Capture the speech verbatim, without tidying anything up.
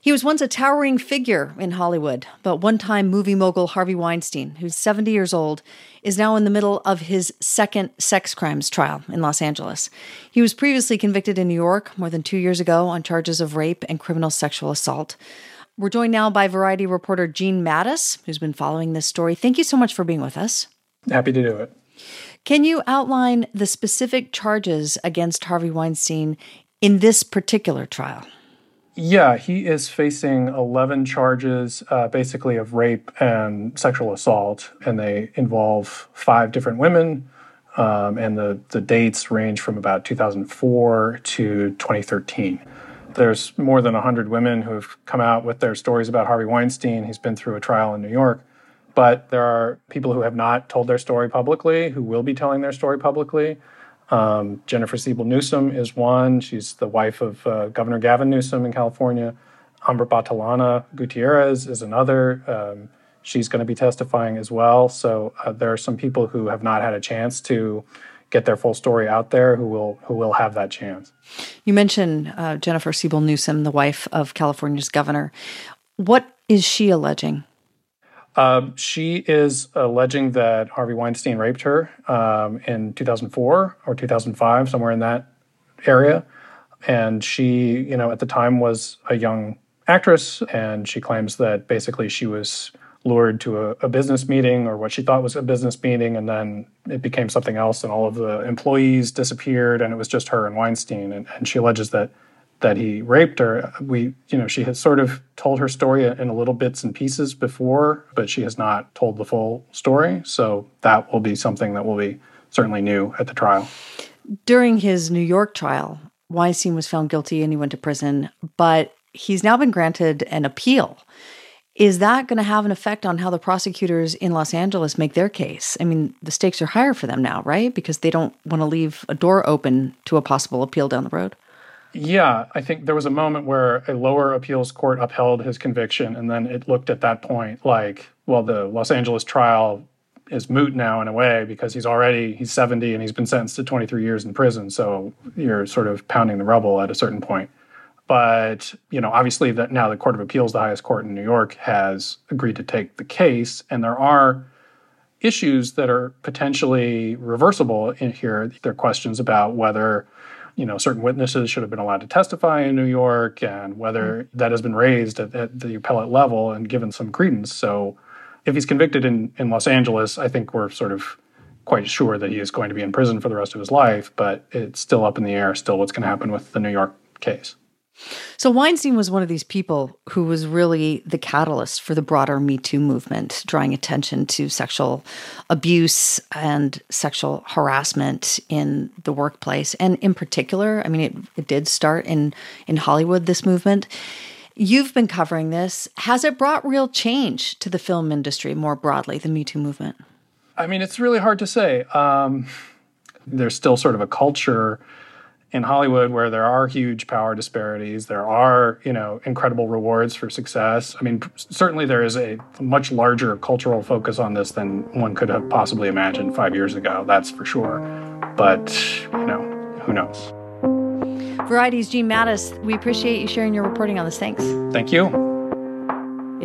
He was once a towering figure in Hollywood, but one-time movie mogul Harvey Weinstein, who's seventy years old, is now in the middle of his second sex crimes trial in Los Angeles. He was previously convicted in New York more than two years ago on charges of rape and criminal sexual assault. We're joined now by Variety reporter Gene Mattis, who's been following this story. Thank you so much for being with us. Happy to do it. Can you outline the specific charges against Harvey Weinstein in this particular trial? Yeah, he is facing eleven charges, uh, basically of rape and sexual assault, and they involve five different women, um, and the, the dates range from about two thousand four to twenty thirteen. There's more than one hundred women who have come out with their stories about Harvey Weinstein. He's been through a trial in New York, but there are people who have not told their story publicly, who will be telling their story publicly. Um, Jennifer Siebel Newsom is one. She's the wife of uh, Governor Gavin Newsom in California. Amber Batalana Gutierrez is another. Um, she's going to be testifying as well. So uh, there are some people who have not had a chance to get their full story out there who will who will have that chance. You mentioned uh, Jennifer Siebel Newsom, the wife of California's governor. What is she alleging? Um, she is alleging that Harvey Weinstein raped her um, in two thousand four or two thousand five, somewhere in that area. And she, you know, at the time was a young actress, and she claims that basically she was lured to a, a business meeting, or what she thought was a business meeting, and then it became something else, and all of the employees disappeared, and it was just her and Weinstein. And, and she alleges that that he raped her. We, you know, she has sort of told her story in a little bits and pieces before, but she has not told the full story. So that will be something that will be certainly new at the trial. During his New York trial, Weinstein was found guilty and he went to prison, but he's now been granted an appeal. Is that going to have an effect on how the prosecutors in Los Angeles make their case? I mean, the stakes are higher for them now, right? Because they don't want to leave a door open to a possible appeal down the road. Yeah, I think there was a moment where a lower appeals court upheld his conviction, and then it looked at that point like, well, the Los Angeles trial is moot now in a way because he's already, he's seventy and he's been sentenced to twenty-three years in prison, so you're sort of pounding the rubble at a certain point. But, you know, obviously that now the Court of Appeals, the highest court in New York, has agreed to take the case, and there are issues that are potentially reversible in here. There are questions about whether, you know, certain witnesses should have been allowed to testify in New York, and whether that has been raised at, at the appellate level and given some credence. So if he's convicted in, in Los Angeles, I think we're sort of quite sure that he is going to be in prison for the rest of his life, but it's still up in the air, still what's going to happen with the New York case. So Weinstein was one of these people who was really the catalyst for the broader Me Too movement, drawing attention to sexual abuse and sexual harassment in the workplace. And in particular, I mean, it, it did start in, in Hollywood, this movement. You've been covering this. Has it brought real change to the film industry more broadly, the Me Too movement? I mean, it's really hard to say. Um, there's still sort of a culture in Hollywood where there are huge power disparities. There are, you know, incredible rewards for success. I mean, certainly there is a much larger cultural focus on this than one could have possibly imagined five years ago. That's for sure. But, you know, who knows? Variety's Gene Mattis, we appreciate you sharing your reporting on this. Thanks. Thank you.